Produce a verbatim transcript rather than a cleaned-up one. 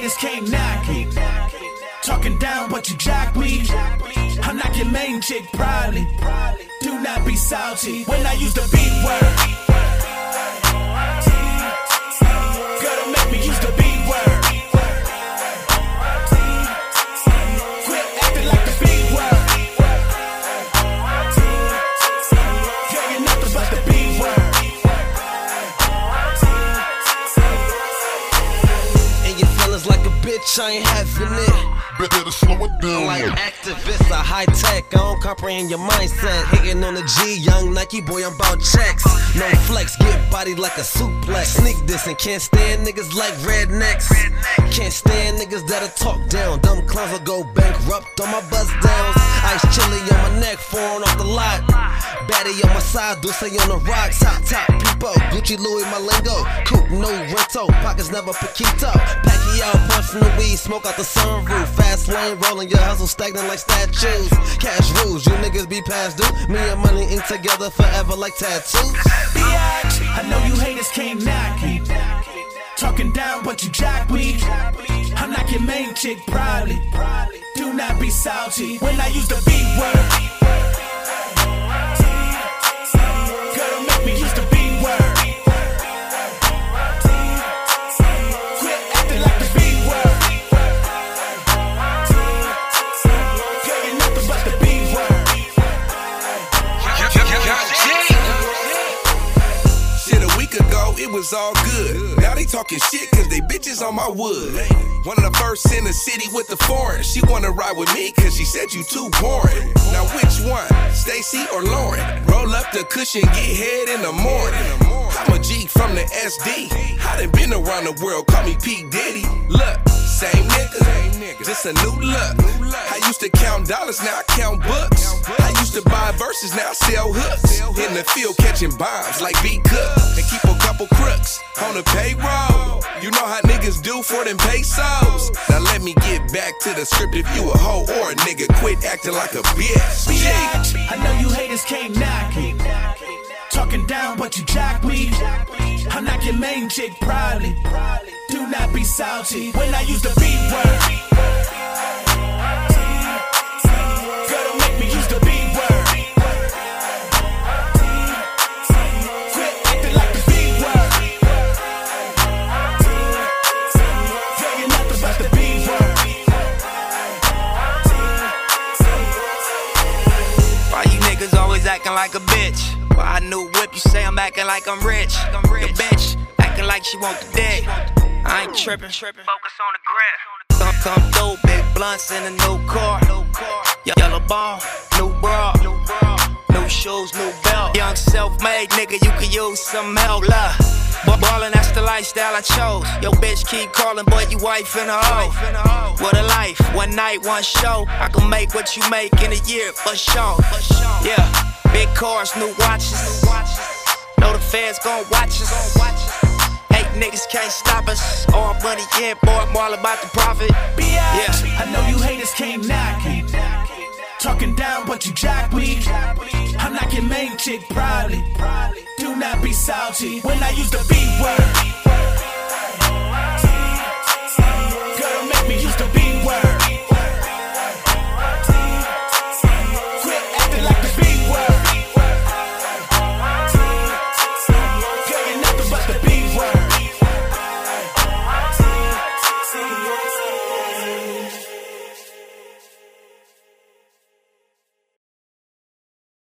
haters can't knock me. Talking down but you jack me. I knock your main chick proudly. Do not be salty when I use the B word. Girl, don't make me use the B word. Quit acting like the B word. Girl, you're nothing but the B word. And your feelings like a bitch, I ain't having it. Better slow it down. Like activists, I high tech, I don't comprehend your mindset. Hitting on the G, young Nike boy, I'm about checks. No flex, get bodied like a suplex. Sneak this and can't stand niggas like rednecks. Can't stand niggas that'll talk down. Dumb clowns will go bankrupt on my bust downs. Ice chili on my neck, foreign off the lot. Batty on my side, Dulce on the rocks. Top top people, Gucci Louis my lingo. Coupe no rental, pockets never Paquito. Pacquiao puffin' the weed, smoke out the sunroof. Fast lane rolling, your hustle stagnant like statues. Cash rules, you niggas be past due. Me and money ink together forever like tattoos. Biatch, I know you haters can't knock me. Talking down but you jack me. I knock your main chick proudly. Do not be salty when I use the B word. Girl, don't make me use the B word. Quit acting like the B word. Girl, you're nothing but the B word. Shit, a week ago, it was all good. Now they talking shit cause they bitches on my wood. One of the first in the city with the foreign. She wanna ride with me cause she said you too boring. Now which one, Stacy or Lauren? Roll up the cushion, get head in the morning. I'm a G from the S D. I done been around the world, call me P. Diddy. Look, same nigga, just a new look. I used to count dollars, now I count books. I used to buy verses, now I sell hooks. In the field catching bombs like B. Cook. And keep a couple crooks on the payroll. You know how niggas do for them pesos. Now let me get back to the script. If you a hoe or a nigga, quit acting like a bitch. Biatch, I know you haters can't knock me. Talking down but you jack me. I knock your main chick proudly. Do not be salty when I use the B word. Girl, don't make me use the B word. Quit acting like the B word. Girl, you're nothing but the B word. Why you niggas always acting like a bitch? Why I new whip, you say I'm acting like I'm rich. The bitch acting like she want the dick. I ain't trippin', focus on the grip. Come, come through, big blunts in a new car. Yellow ball, new bra, new shoes, new belt. Young self-made nigga, you can use some help. Love, ballin', that's the lifestyle I chose. Yo bitch keep calling, boy, you wife in a hoe. What a life, one night, one show. I can make what you make in a year, for sure. Yeah, big cars, new watches. Know the feds gon' watch us. Eight niggas can't stop us. All money in, boy, I'm all about the profit. Biatch, yeah. I know you haters can't knock me. Talking down but you jack me. I knock your main chick proudly. Do not be salty when I use the B word.